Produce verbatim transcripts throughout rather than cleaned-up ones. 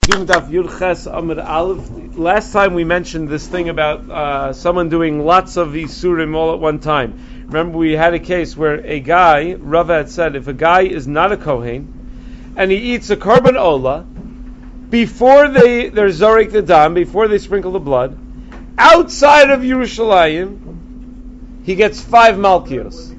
Last time we mentioned this thing about uh, someone doing lots of isurim all at one time. Remember, we had a case where a guy, Rava had said, if a guy is not a kohen and he eats a korban ola before they they're zorik the dam, before they sprinkle the blood, outside of Yerushalayim, he gets five malkios.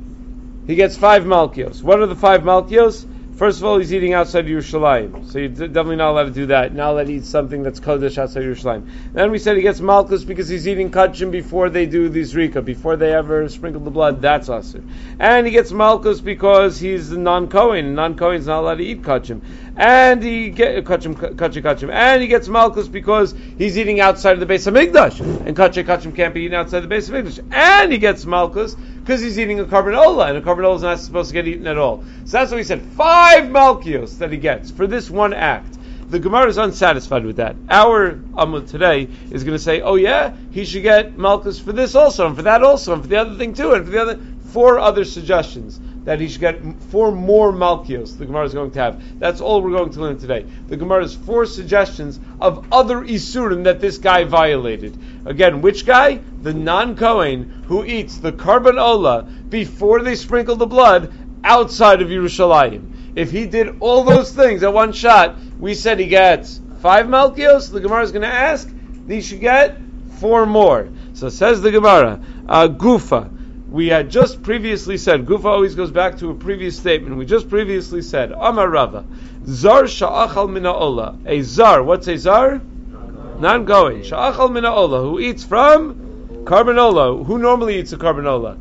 He gets five malkios. What are the five malkios? First of all, he's eating outside Yerushalayim, so you're definitely not allowed to do that. Not allowed to eat something that's kodesh outside Yerushalayim. Then we said he gets malchus because he's eating kachim before they do the zrika, before they ever sprinkle the blood. That's asur. And he gets malchus because he's a non-kohen. Non-kohen is not allowed to eat kachim. And he get kachim, kachim, kachim. And he gets malchus because he's eating outside of the Beis Hamikdash, and kachim, kachim can't be eaten outside the Beis Hamikdash. And he gets malchus because he's eating a korban ola, and a korban ola is not supposed to get eaten at all. So that's what we said. Five malkios that he gets for this one act. The Gemara is unsatisfied with that. Our Amud today is going to say, oh yeah, he should get malchus for this also, and for that also, and for the other thing too, and for the other four other suggestions that he should get four more malkios. The Gemara is going to have. That's all we're going to learn today. The Gemara has four suggestions of other isurim that this guy violated. Again, which guy? The non-Kohen who eats the korban ola before they sprinkle the blood outside of Yerushalayim. If he did all those things at one shot, we said he gets five malkios. The Gemara is going to ask, he should get four more. So says the Gemara, uh, Gufa. We had just previously said, Gufa always goes back to a previous statement. We just previously said, Amar Rava, Zar sha'achal mina ola. A zar, what's a zar? Non-going. Sha'achal mina ola, who eats from korban ola. Who normally eats a korban ola?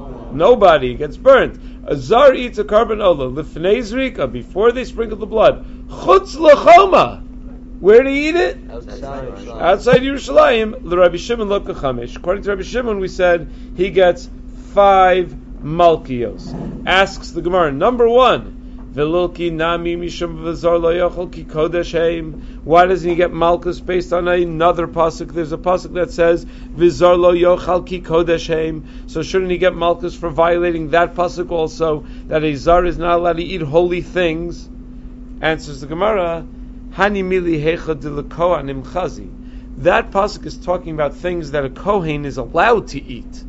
Nobody gets burnt. A zar eats a korban ola lifnei zrika, before they sprinkle the blood. Chutz l'choma. Where do you eat it? Outside, Outside Yerushalayim. L'Rabbi Shimon lo kachamish. According to Rabbi Shimon, we said he gets five malkios. Asks the Gemara, number one, Velilki nami mishum v'zar lo yochel ki kodesh heim. Why doesn't he get malchus based on another pasuk? There's a pasuk that says v'zar lo yochel ki kodesh heim. So shouldn't he get malchus for violating that pasuk also, that a zar is not allowed to eat holy things? Answers the Gemara, hani mili hecha de l'kohanim chazi. That pasuk is talking about things that a kohen is allowed to eat.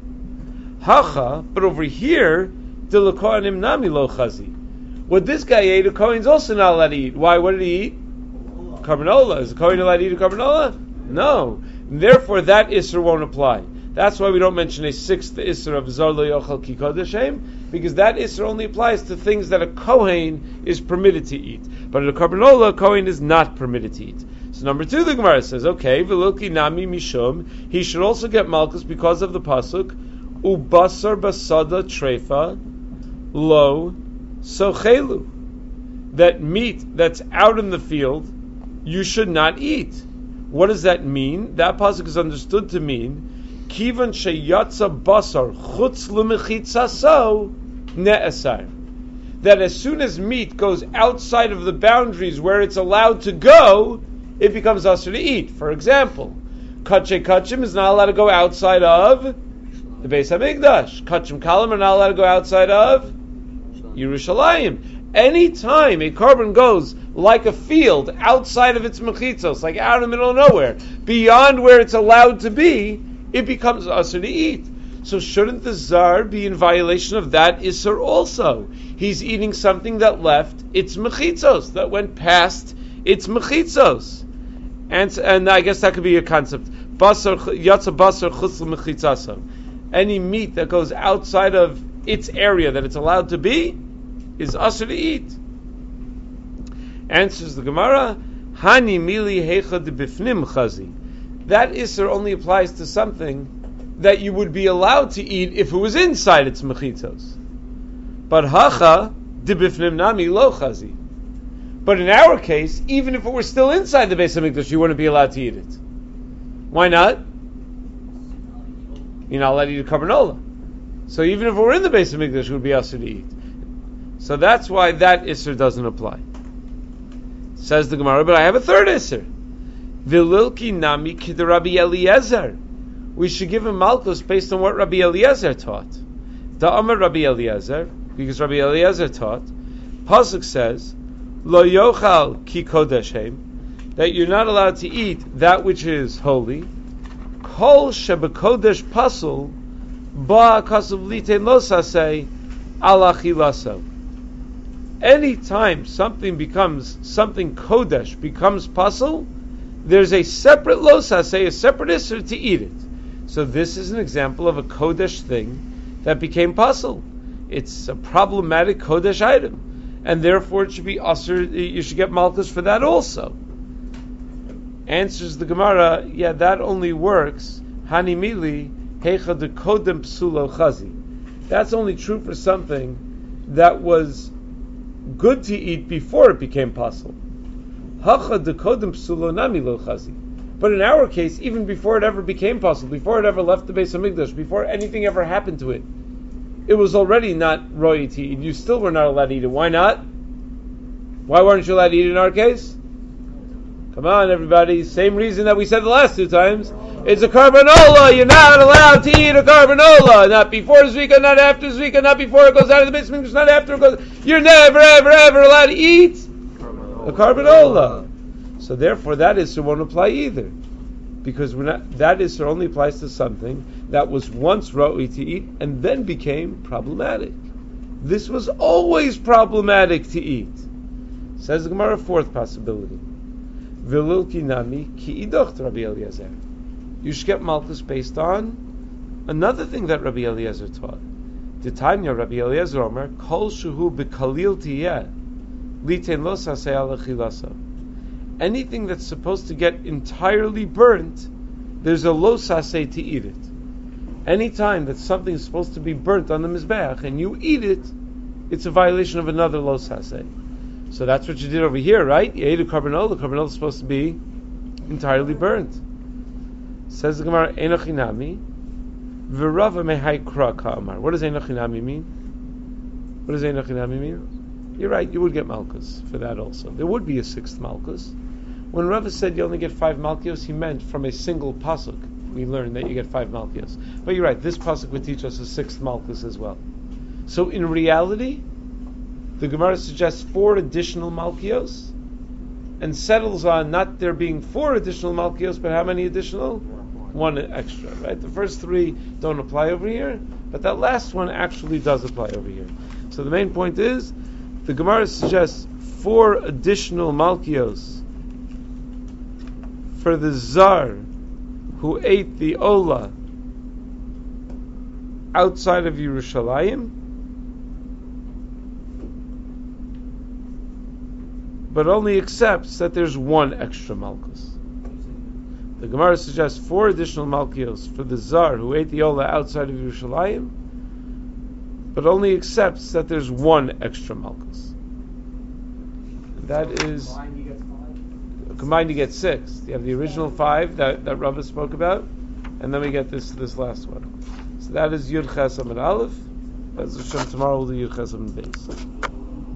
Hacha, but over here, de l'kohanim nami lo chazi. What this guy ate, a kohen's also not allowed to eat. Why? What did he eat? Korban ola. Is a kohen allowed to eat a korban ola? No. Therefore, that isser won't apply. That's why we don't mention a sixth isser of zar lo yochel ki kodesh heim, because that isser only applies to things that a kohen is permitted to eat. But in a korban ola, a kohen is not permitted to eat. So number two, the Gemara says, okay, v'lilki nami mishum, he should also get malchus because of the pasuk, ubasar basada trefa lo sochelu, that meat that's out in the field you should not eat. What does that mean? That pasuk is understood to mean kivan sheyatza basar chutz l'mechitzaso ne'asar, that as soon as meat goes outside of the boundaries where it's allowed to go, it becomes asur to eat. For example, kachay kachim is not allowed to go outside of the Beis Hamikdash. Kachim kalim are not allowed to go outside of Yerushalayim. Any time a korban goes like a field outside of its mechitzos, like out in the middle of nowhere, beyond where it's allowed to be, it becomes asur to eat. So shouldn't the zar be in violation of that isser also? He's eating something that left its mechitzos, that went past its mechitzos. And, and I guess that could be a concept. Basar, yatsa basar chutz l'mechitzaso. Any meat that goes outside of its area that it's allowed to be is asur to eat. Answers the Gemara, hani mili hecha de bifnim chazi. That isser only applies to something that you would be allowed to eat if it was inside its mechitzos. But hacha de bifnim nami lo chazi. But in our case, even if it were still inside the Beis Hamikdash, you wouldn't be allowed to eat it. Why not? You're not allowed to eat a korban ola. So even if it were in the Beis Hamikdash, it would be asur to eat. So that's why that isser doesn't apply. Says the Gemara, but I have a third isser. Vililki nami kid Rabbi Eliezer. We should give him malchus based on what Rabbi Eliezer taught. The Amar Rabbi Eliezer, because Rabbi Eliezer taught, pasuk says, Lo yochal ki kodesh heim. that you're not allowed to eat that which is holy. Kol shebekodesh pasul ba kasav litein losasei alachilaso. Any time something becomes something kodesh becomes pasul, there's a separate losasei, a separate isser to eat it. So this is an example of a kodesh thing that became pasul. It's a problematic kodesh item, and therefore it should be usher. You should get malchus for that also. Answers the Gemara, yeah, that only works. Hanimili heicha de kodem psulo chazi. That's only true for something that was good to eat before it became pasul. Hacha de kodem psulo nami lo chazi. But in our case, even before it ever became pasul, before it ever left the Beis Hamikdash, before anything ever happened to it, it was already not roy to eat. You still were not allowed to eat it. Why not? Why weren't you allowed to eat it in our case? Come on, everybody. Same reason that we said the last two times. It's a carbanola. You're not allowed to eat a carbanola. Not before Zvika, not after Zvika, not before it goes out of the basement, not after it goes. You're never, ever, ever allowed to eat a carbanola. So therefore, that issur won't apply either, because we're not. That issur only applies to something that was once ra'ui to eat and then became problematic. This was always problematic to eat. Says the Gemara, fourth possibility. Vililki nami ki idocht Rabbi Eliezer. You should get malchus based on another thing that Rabbi Eliezer taught. Titania Rabbi Eliezer Omer kol shuhu bekalil tiyeh litein lo sasei alachilasa. Anything that's supposed to get entirely burnt, there's a lo sasei to eat it. Anytime that something is supposed to be burnt on the mizbeach and you eat it, it's a violation of another lo sasei. So that's what you did over here, right? You ate a carbanola. The carbanola is supposed to be entirely burnt. Says the Gemara, Enochinami, V'rava mehai kra ka'amar. What does Enochinami mean? What does Enochinami mean? You're right, you would get malchus for that also. There would be a sixth malchus. When Rava said you only get five malchus, he meant from a single pasuk. We learned that you get five malchus. But you're right, this pasuk would teach us a sixth malchus as well. So in reality, the Gemara suggests four additional malchios and settles on not there being four additional malchios, but how many additional? One extra, right? The first three don't apply over here, but that last one actually does apply over here. So the main point is, the Gemara suggests four additional malchios for the zar who ate the ola outside of Yerushalayim, but only accepts that there's one extra malchus. The Gemara suggests four additional malchios for the zar who ate the ola outside of Yerushalayim, but only accepts that there's one extra malchus. And that is combined you, get five. combined you get six. You have the original five that, that Rava spoke about, and then we get this this last one. So that is Yud Ches Amud Aleph. Tomorrow we'll do Yud Ches Amud Beis.